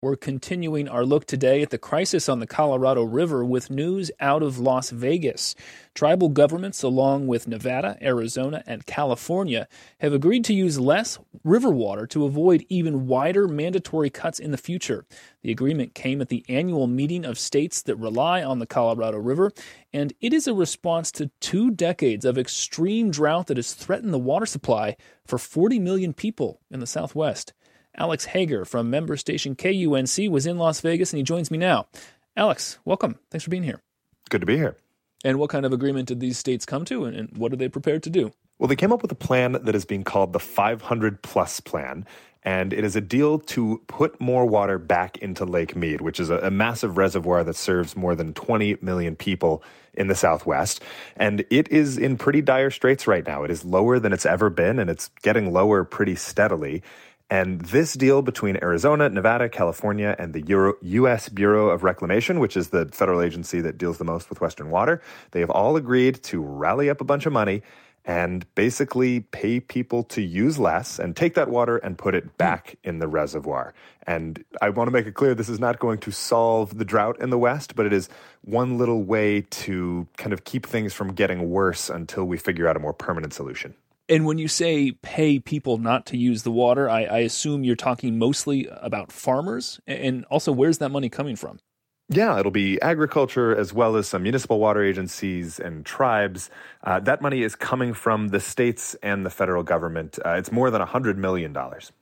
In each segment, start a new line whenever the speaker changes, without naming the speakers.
We're continuing our look today at the crisis on the Colorado River with news out of Las Vegas. Tribal governments, along with Nevada, Arizona, and California, have agreed to use less river water to avoid even wider mandatory cuts in the future. The agreement came at the annual meeting of states that rely on the Colorado River, and it is a response to 2 decades of extreme drought that has threatened the water supply for 40 million people in the Southwest. Alex Hager from member station KUNC was in Las Vegas, and he joins me now. Alex, welcome. Thanks for being here.
Good to be here.
And what kind of agreement did these states come to, and what are they prepared to do?
Well, they came up with a plan that is being called the 500-plus plan, and it is a deal to put more water back into Lake Mead, which is a massive reservoir that serves more than 20 million people in the Southwest. And it is in pretty dire straits right now. It is lower than it's ever been, and it's getting lower pretty steadily. And this deal between Arizona, Nevada, California, and the U.S. Bureau of Reclamation, which is the federal agency that deals the most with Western water, they have all agreed to rally up a bunch of money and basically pay people to use less and take that water and put it back in the reservoir. And I want to make it clear, this is not going to solve the drought in the West, but it is one little way to kind of keep things from getting worse until we figure out a more permanent solution.
And when you say pay people not to use the water, I assume you're talking mostly about farmers? And also, where's that money coming from?
Yeah, it'll be agriculture as well as some municipal water agencies and tribes. That money is coming from the states and the federal government. It's more than $100 million.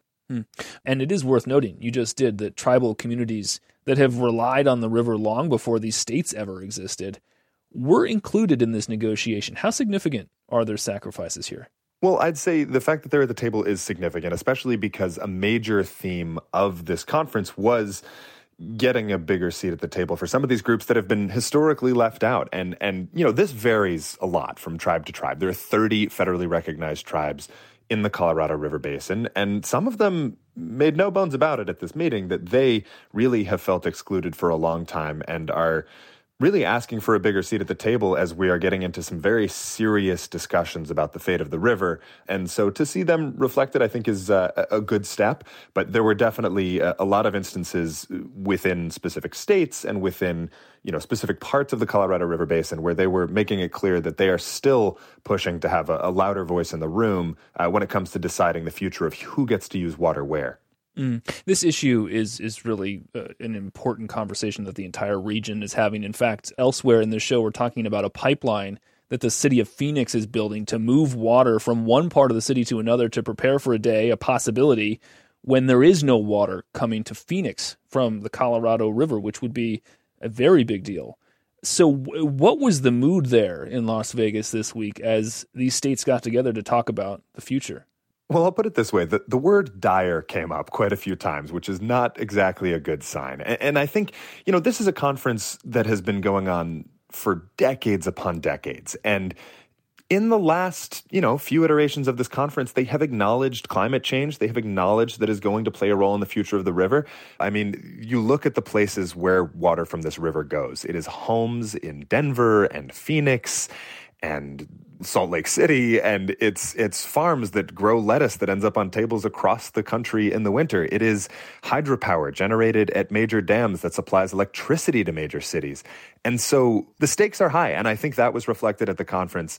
And it is worth noting, you just did, that tribal communities that have relied on the river long before these states ever existed were included in this negotiation. How significant are their sacrifices here?
Well, I'd say the fact that they're at the table is significant, especially because a major theme of this conference was getting a bigger seat at the table for some of these groups that have been historically left out. And you know, this varies a lot from tribe to tribe. There are 30 federally recognized tribes in the Colorado River Basin, and some of them made no bones about it at this meeting that they really have felt excluded for a long time and are really asking for a bigger seat at the table as we are getting into some very serious discussions about the fate of the river. And so to see them reflected, I think, is a good step. But there were definitely a lot of instances within specific states and within, you know, specific parts of the Colorado River Basin where they were making it clear that they are still pushing to have a louder voice in the room when it comes to deciding the future of who gets to use water where.
This issue is really an important conversation that the entire region is having. In fact, elsewhere in this show, we're talking about a pipeline that the city of Phoenix is building to move water from one part of the city to another to prepare for a day, a possibility, when there is no water coming to Phoenix from the Colorado River, which would be a very big deal. So what was the mood there in Las Vegas this week as these states got together to talk about the future?
Well, I'll put it this way. The word dire came up quite a few times, which is not exactly a good sign. And I think, you know, this is a conference that has been going on for decades upon decades. And in the last, few iterations of this conference, they have acknowledged climate change. They have acknowledged that is going to play a role in the future of the river. I mean, you look at the places where water from this river goes. It is homes in Denver and Phoenix and Salt Lake City, and it's farms that grow lettuce that ends up on tables across the country in the winter. It is hydropower generated at major dams that supplies electricity to major cities. And so the stakes are high, and I think that was reflected at the conference.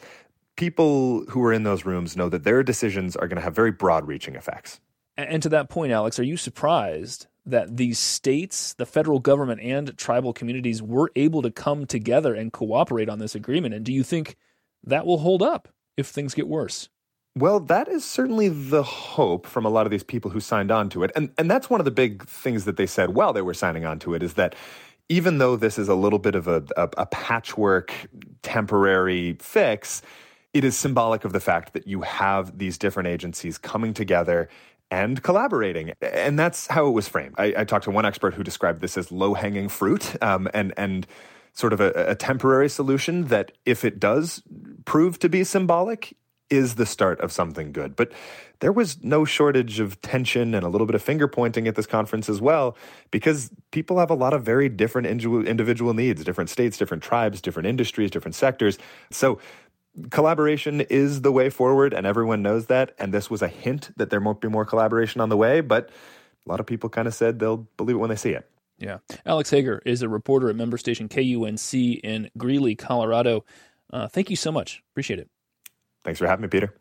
People who are in those rooms know that their decisions are going to have very broad-reaching effects.
And to that point, Alex, are you surprised that these states, the federal government, and tribal communities were able to come together and cooperate on this agreement? And do you think that will hold up if things get worse?
Well, that is certainly the hope from a lot of these people who signed on to it. And that's one of the big things that they said while they were signing on to it, is that even though this is a little bit of a patchwork, temporary fix, it is symbolic of the fact that you have these different agencies coming together and collaborating. And that's how it was framed. I talked to one expert who described this as low-hanging fruit, and sort of a temporary solution that, if it does prove to be symbolic, is the start of something good. But there was no shortage of tension and a little bit of finger pointing at this conference as well, because people have a lot of very different individual needs, different states, different tribes, different industries, different sectors. So collaboration is the way forward, and everyone knows that. And this was a hint that there might be more collaboration on the way, but a lot of people kind of said they'll believe it when they see it.
Yeah. Alex Hager is a reporter at member station KUNC in Greeley, Colorado. Thank you so much. Appreciate it.
Thanks for having me, Peter.